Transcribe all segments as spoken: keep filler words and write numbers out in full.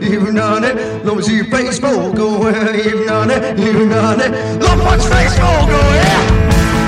even on it. Let me see your face for go, even on it, even on it. Let me watch your face for go, yeah.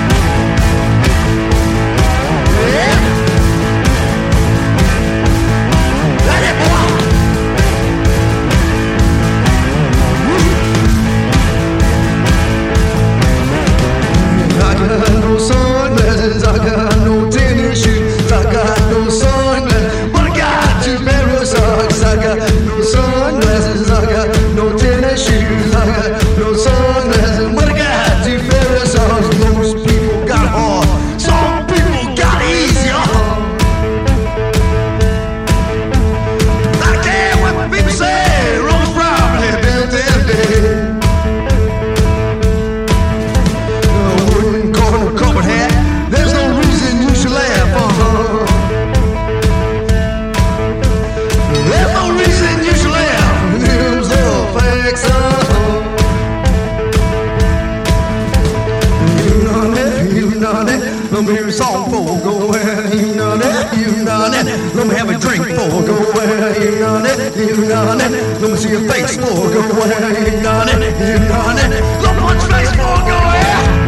Let me hear a song for go ahead, you know that, you know that. Let me have a drink for go ahead, you know that, you know that. Let me see your face for go ahead, you know that, you know that. Let me watch your face for go ahead.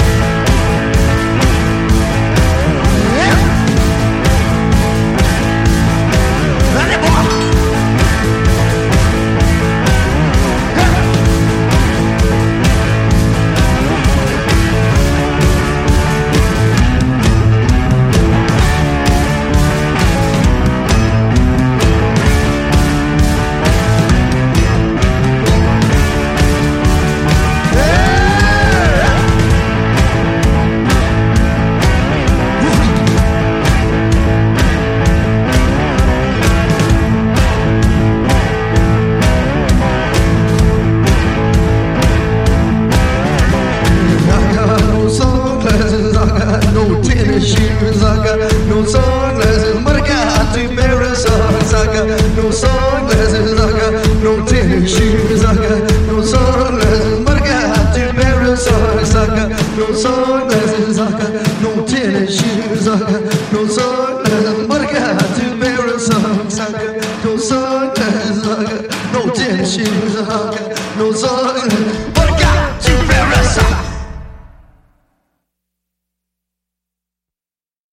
Shoes, I got no sunglasses, but I got two pair of socks. I got no sunglasses, I got no tennis shoes. I got no sunglasses, but I got two pair of socks. I got no sunglasses, I got no tennis shoes. I got no sunglasses, but I got two pair of socks. I got no sunglasses, I got no tennis shoes. I got no sunglasses.